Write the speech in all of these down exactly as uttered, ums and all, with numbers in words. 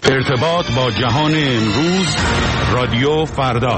ارتباط با جهان امروز، رادیو فردا.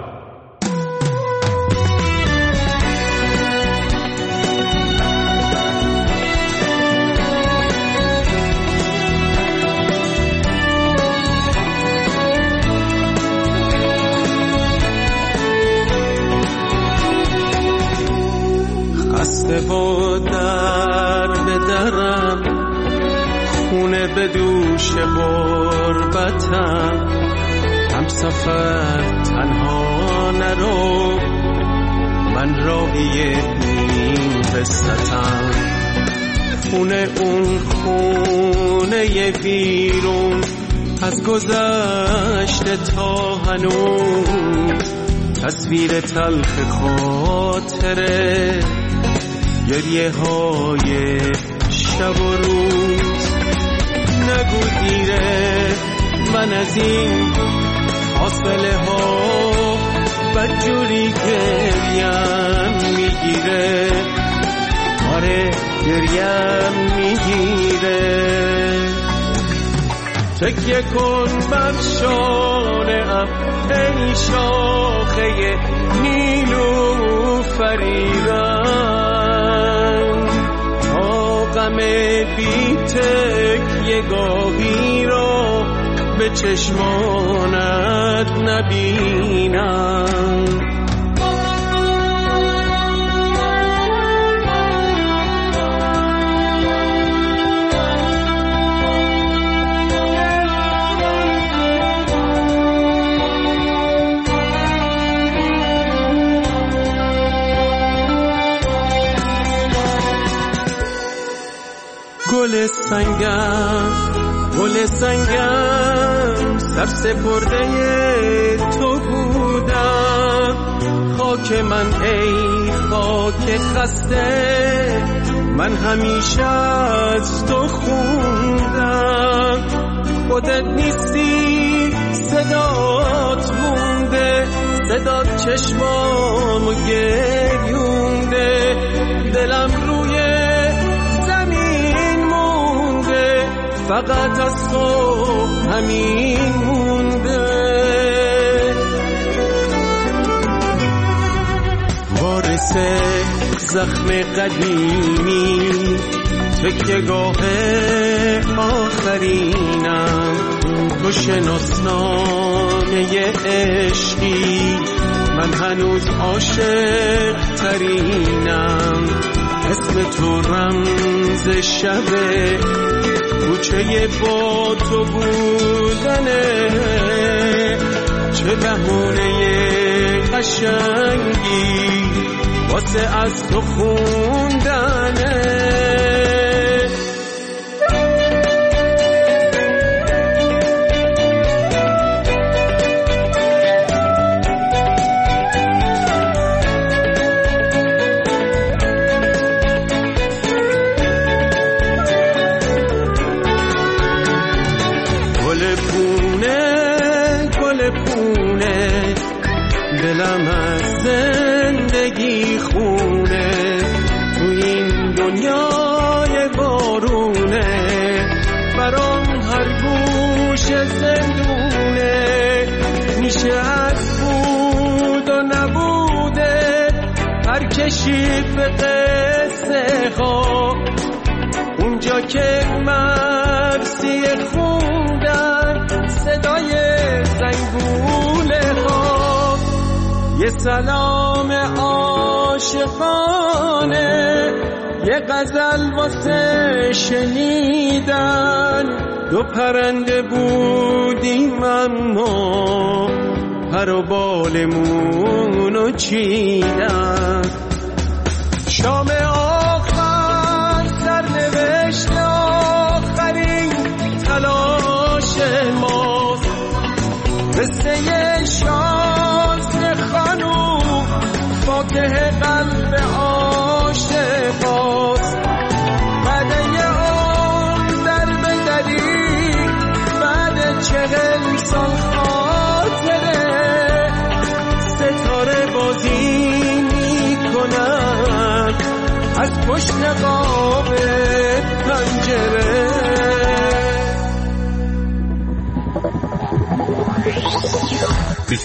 خسته و در به درم، خونه به دوش غربتم، هم سفر تنها نرو، من راهی این قصتم. خونه اون خونه بیرون، از گذشته تا هنوز، تصویر تلخ خاطره، گریه های شب و روز. نگو دیره، من از این فاصله ها بدجوری گریم میگیره، آره گریم میگیره. تکیه کن بر شانه ام ای شاخه نیلوفریدن، تا غم بی تکیه گاهی را به چشمانت نبینم. گل سنگم، گل سنگم، سر سپرده تو بودم. خاک من ای خاک خسته، من همیشه از تو خوندم. خودت نیستی، صدات مونده، صدات چشمامو گریونده. دلم روی فقط از تو همین مونده. وارث زخم قدیمی، تکیه‌گاه آخرینم. تو شناسنامه عشقی، من هنوز عاشق ترینم. اسم تو رمز شبه، کوچه با تو بودنه. چه بهونه قشنگی واسه از تو خوندنه. دلم از زندگی خونه، تو این دنیای بارونه. برام هر گوش زندونه، میشه از بود و نبوده هر کشید به قصه ها. اونجا که مرسی خوندن صدای زنگوله ها. یه سلام عاشقانه، یه غزل واسه شنیدن. دو پرنده بودیم اما پر و بالمونو چیدن. شام آخر سرنوشت آخرین تلاش ماست. قصه شازده خانوم فاتح قلب عاشقاست. بعد یه عمر در به دری، بعد چهل سال خاطره، ستاره بازی میکنن از پشت نقاب پنجره.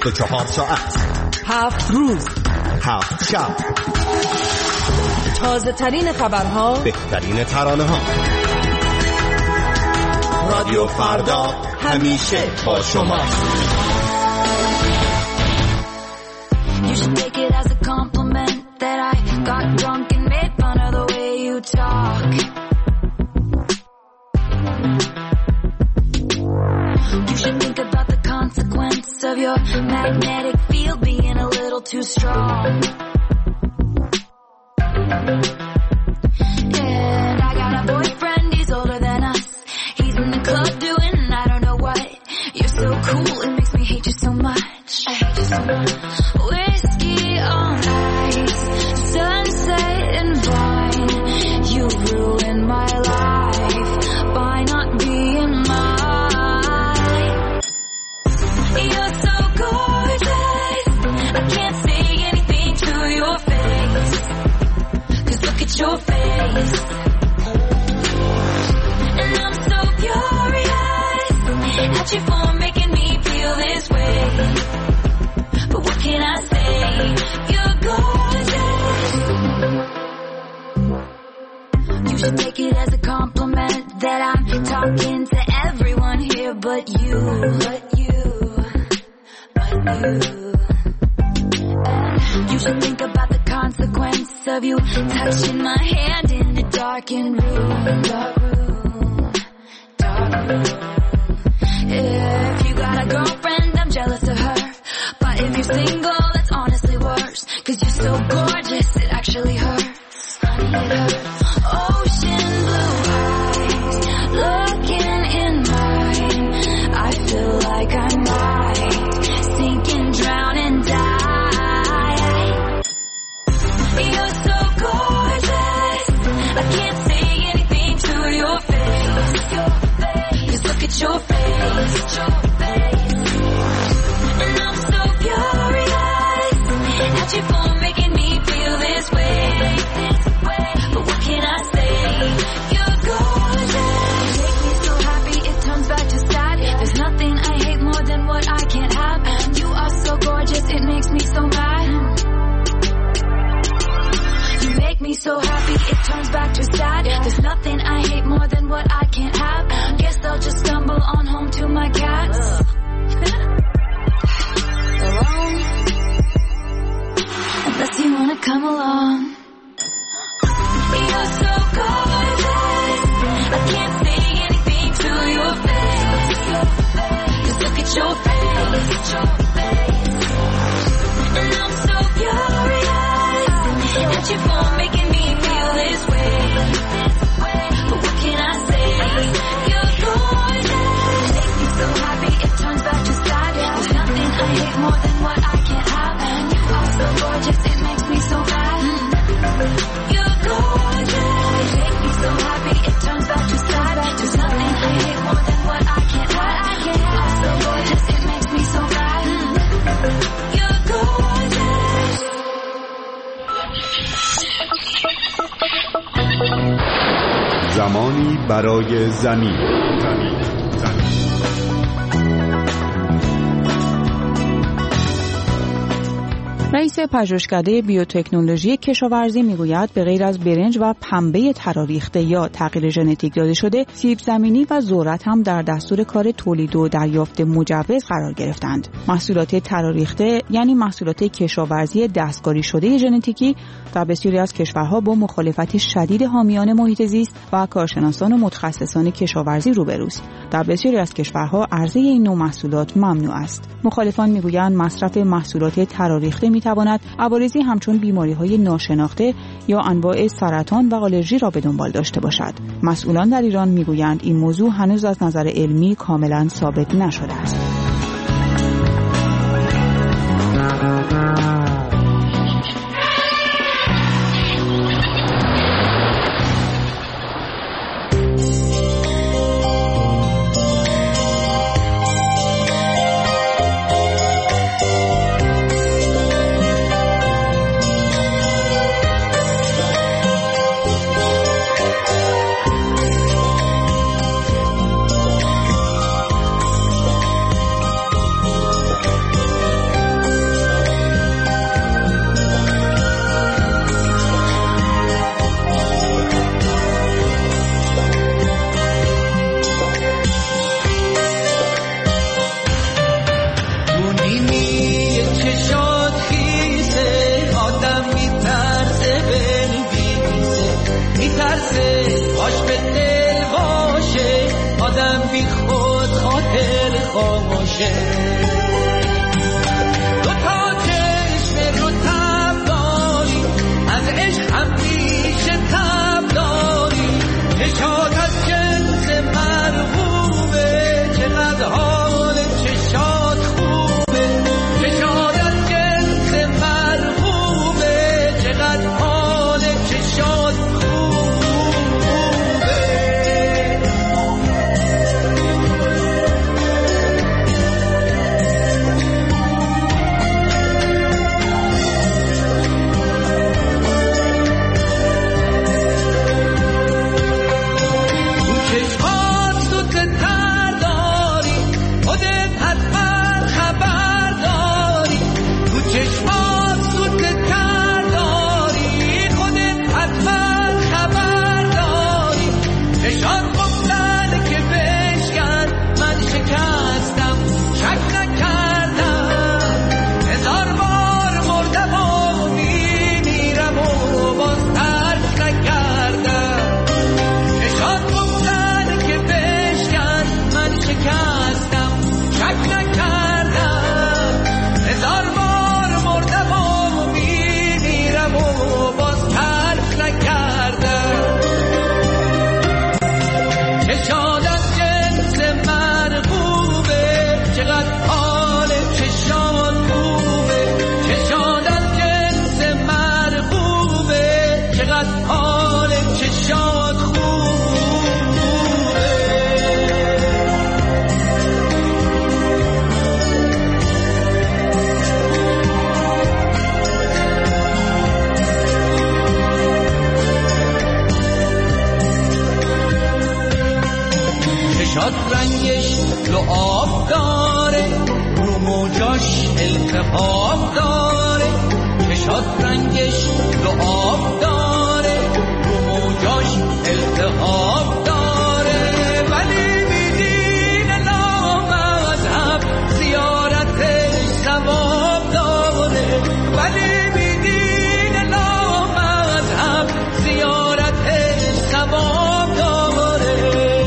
بیست و چهار ساعت، هفت روز، هفت شب، تازه ترین خبرها، بهترین ترانه ها. رادیو فردا همیشه با شما. You should take it as a compliment that I got drunk and made fun of the way you talk. You should think about the consequence of your magnetic field being a little too strong. And I got a boyfriend, he's older than us. He's in the club doing I don't know what. You're so cool, it makes me hate you so much. I hate you so much. Whiskey on ice, sunset and wine. You ruined my life by not being mine. You're so gorgeous, I can't say anything to your face. Cause look at your face. And I'm so furious at you for making me feel this way. But what can I say? You're gorgeous. You should take it as a compliment that I'm talking to everyone here but you. But you. But you. And you should think about the consequence of you touching my hand in a darkened room. Dark room. Dark room. If you got a girlfriend, I'm jealous of her. But if you're single, that's honestly worse. Cause you're so gorgeous, it actually hurts. Honey, it hurts. Ocean blue eyes, looking in mine. I feel like I might sink and drown and die. You're so gorgeous, I can't say anything to your face. Cause look at your face. And I'm so furious at you for making me feel this way. But what can I say? You're gorgeous. You make me so happy it turns back to sad. There's nothing I hate more than what I can't have. You are so gorgeous, it makes me so mad. You make me so happy it turns back to sad. There's nothing I hate more than what I can't have. Guess I'll just stumble on home to my cats. Alone. Unless you wanna come along. You're so gorgeous, I can't say anything to your face. Just look at your face. And I'm so furious at you for making me feel this way. But what can I say? You're gorgeous. Make me so happy it turns back to sad. There's nothing I hate more than what I can't have. You are so gorgeous, it makes me so mad. You're gorgeous. Make me so happy it turns back to sad. There's nothing I hate more than what I can't have. You are so gorgeous, it makes me so mad. You're gorgeous. زمانی برای زمین. زمین. زمین. رئیس پژوهشکده بیوتکنولوژی کشاورزی میگوید به غیر از برنج و پنبه تراریخته یا تغییر ژنتیک داده شده، سیب زمینی و ذرت هم در دستور کار تولید و دریافت مجوز قرار گرفتند. محصولات تراریخته یعنی محصولات کشاورزی دستکاری شده ژنتیکی در بسیاری از کشورها با مخالفت شدید حامیان محیط زیست و کارشناسان و متخصصان کشاورزی روبروست. در بسیاری از کشورها عرضه این نوع محصولات ممنوع است. مخالفان میگویند مصرف محصولات تراریخته میتواند عوارضی همچون بیماری‌های ناشناخته یا انواع سرطان و آلرژی را به دنبال داشته باشد. مسئولان در ایران میگویند این موضوع هنوز از نظر علمی کاملا ثابت نشده است. آدم بی خود خاطر خاموشه. دو تا چشم رو تب داری، از عشق همیشه تب داری. چشات از جنس مرغوبه، چقدر حال چشات خوبه. چشات از جنس مرغوبه، چقدر حال چشات خوبه. رنگش رو آب داره، رو موجاش التهاب داره. چشات رنگش رو آب داره، رو موجاش التهاب داره. ولی میدین لامذهب زیارتش ثواب داره. ولی میدین لامذهب زیارتش ثواب داره.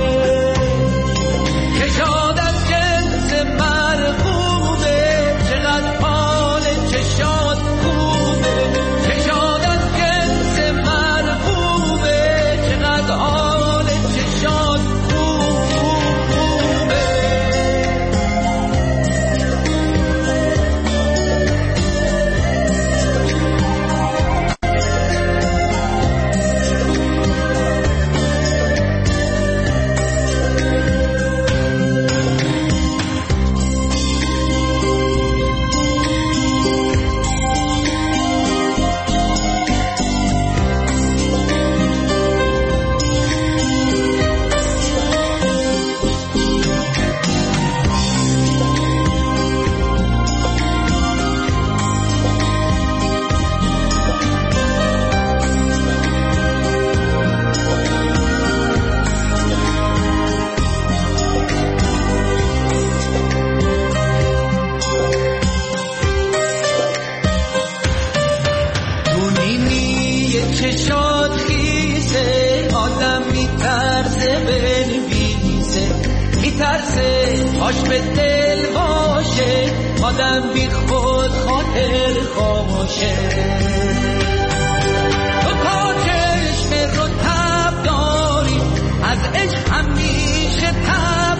چشات خیسه آدم میترسه بنویسه، میترسه هاش به دل باشه. آدم بی خود خاطر خاموشه. تو تا چشم رو تب داری، از عشق همیشه تب